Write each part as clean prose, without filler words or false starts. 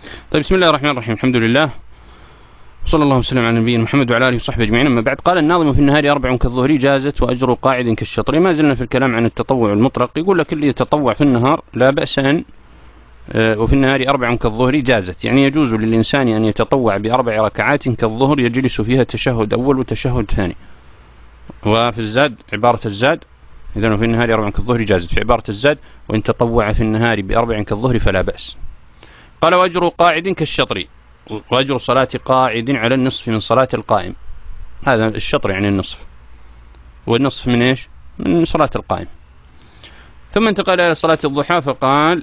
طيب، بسم الله الرحمن الرحيم. الحمد لله صلى الله وسلم على نبينا محمد وعلى آله وصحبه أجمعين. أما بعد، قال الناظم: في النهار 4 كالظهر جازت وأجر قاعد كالشطر. ما زلنا في الكلام عن التطوع المطلق. يقول لك اللي يتطوع في النهار لا بأس أن وفي النهار 4 كالظهر جازت، يعني يجوز للإنسان أن يتطوع ب4 ركعات كالظهر يجلس فيها تشهد أول وتشهد ثاني. وفي الزاد عبارة الزاد، إذن في النهار 4 كالظهر جازت، في عبارة الزاد: وإن تطوع في النهار ب4 كالظهر فلا بأس. قال: وأجر قاعد كالشطر، وأجر صلاة قاعد على النصف من صلاة القائم. هذا الشطر يعني النصف، والنصف من إيش؟ من صلاة القائم. ثم انتقل إلى صلاة الضحى فقال: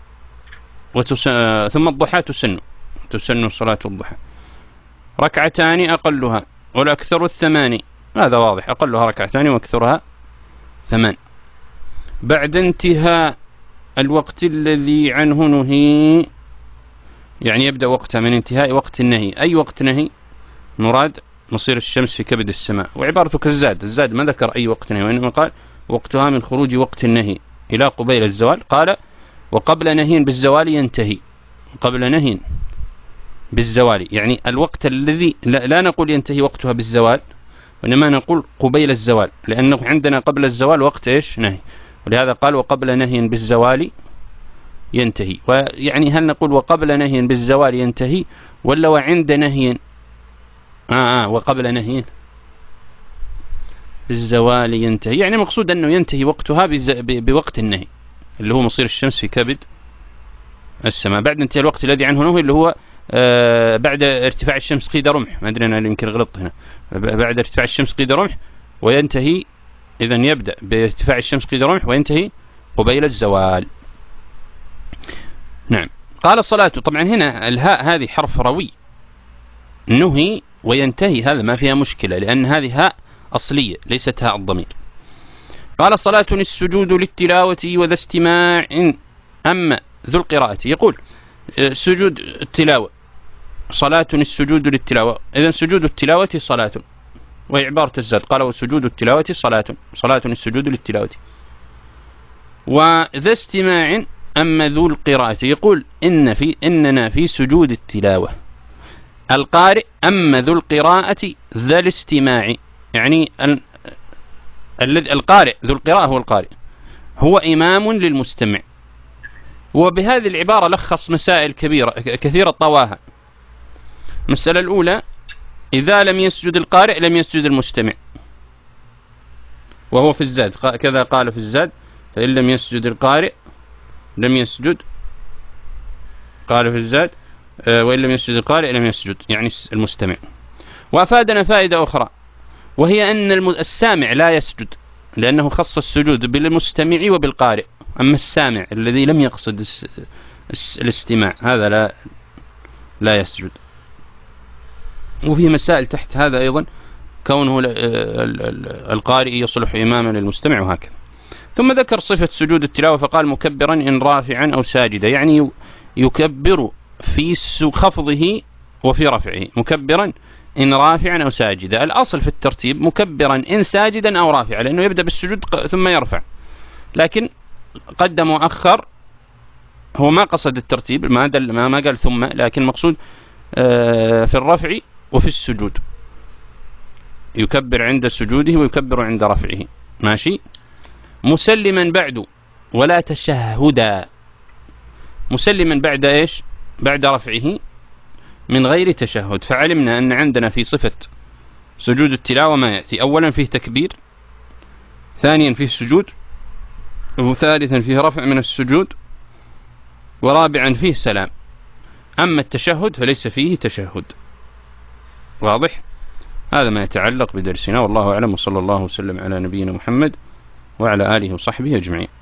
ثم الضحى تسن صلاة الضحى 2 أقلها والأكثر 8. هذا واضح، أقلها 2 وأكثرها 8. بعد انتهاء الوقت الذي عنه نهي، يعني يبدأ وقتها من انتهاء وقت النهي. أي وقت نهي؟ مراد مصير الشمس في كبد السماء. وعبارته كالزاد، الزاد ما ذكر أي وقت نهي، وإنما قال: وقتها من خروج وقت النهي إلى قبيل الزوال. قال: وقبل نهي بالزوال ينتهي. قبل نهي بالزوال يعني الوقت الذي لا نقول ينتهي وقتها بالزوال، وإنما نقول قبيل الزوال، لأنه عندنا قبل الزوال وقت إيش؟ نهي. ولهذا قال: وقبل نهي بالزوال ينتهي. ويعني هل نقول وقبل نهي بالزوال ينتهي، ولا وعند نهي؟ وقبل نهي بالزوال ينتهي، يعني المقصود أنه ينتهي وقتها بوقت النهي اللي هو مصير الشمس في كبد السماء. بعد انتهاء الوقت الذي عنه نهي اللي هو بعد ارتفاع الشمس قيد رمح. ما أدري أنا يمكن غلطت هنا. بعد ارتفاع الشمس قيد رمح وينتهي، إذن يبدأ بارتفاع الشمس قيد رمح وينتهي قبيل الزوال. نعم. قال: الصلاة، طبعا هنا الهاء هذه حرف روي، نهي وينتهي، هذا ما فيها مشكلة لأن هذه هاء أصلية ليست هاء الضمير. قال: الصلاة السجود للتلاوة وذا استماع أما ذو القراءة. يقول سجود التلاوة صلاة السجود للتلاوة، إذن سجود التلاوة صلاة، وهي عبارة الزاد. قال: وسجود التلاوة صلاة السجود للتلاوة. وذا استماع أما ذو القراءة. يقول إننا في سجود التلاوة القارئ أما ذو القراءة ذا الاستماع، يعني القارئ ذو القراءة هو القارئ، هو إمام للمستمع. وبهذه العبارة لخص مسائل كثيرة طواها. المسألة الأولى: إذا لم يسجد القارئ لم يسجد المستمع، وهو في الزاد كذا قال في الزاد: فإن لم يسجد القارئ لم يسجد، قال في الزاد: وإن لم يسجد القارئ لم يسجد، يعني المستمع. وأفادنا فائدة أخرى، وهي أن السامع لا يسجد، لأنه خص السجود بالمستمع وبالقارئ. أما السامع الذي لم يقصد الاستماع هذا لا يسجد. وفي مسائل تحت هذا أيضا، كونه القارئ يصلح إماما للمستمع وهكذا. ثم ذكر صفة سجود التلاوة فقال: مكبرا إن رافعا أو ساجدا، يعني يكبر في خفضه وفي رفعه، مكبرا إن رافعا أو ساجدا. الأصل في الترتيب مكبرا إن ساجدا أو رافعا، لأنه يبدأ بالسجود ثم يرفع، لكن قدم وأخر. هو ما قصد الترتيب، ما قال ثم، لكن مقصود في الرفع وفي السجود، يكبر عند سجوده ويكبر عند رفعه. ماشي. مسلما بعد ولا تشهدا، مسلما بعد إيش؟ بعد رفعه من غير تشهد. فعلمنا أن عندنا في صفة سجود التلاوة ما يأتي: أولا فيه تكبير، ثانيا فيه سجود، وثالثا فيه رفع من السجود، ورابعا فيه سلام. أما التشهد فليس فيه تشهد. واضح؟ هذا ما يتعلق بدرسنا، والله أعلم، وصلى الله وسلم على نبينا محمد وعلى آله وصحبه أجمعين.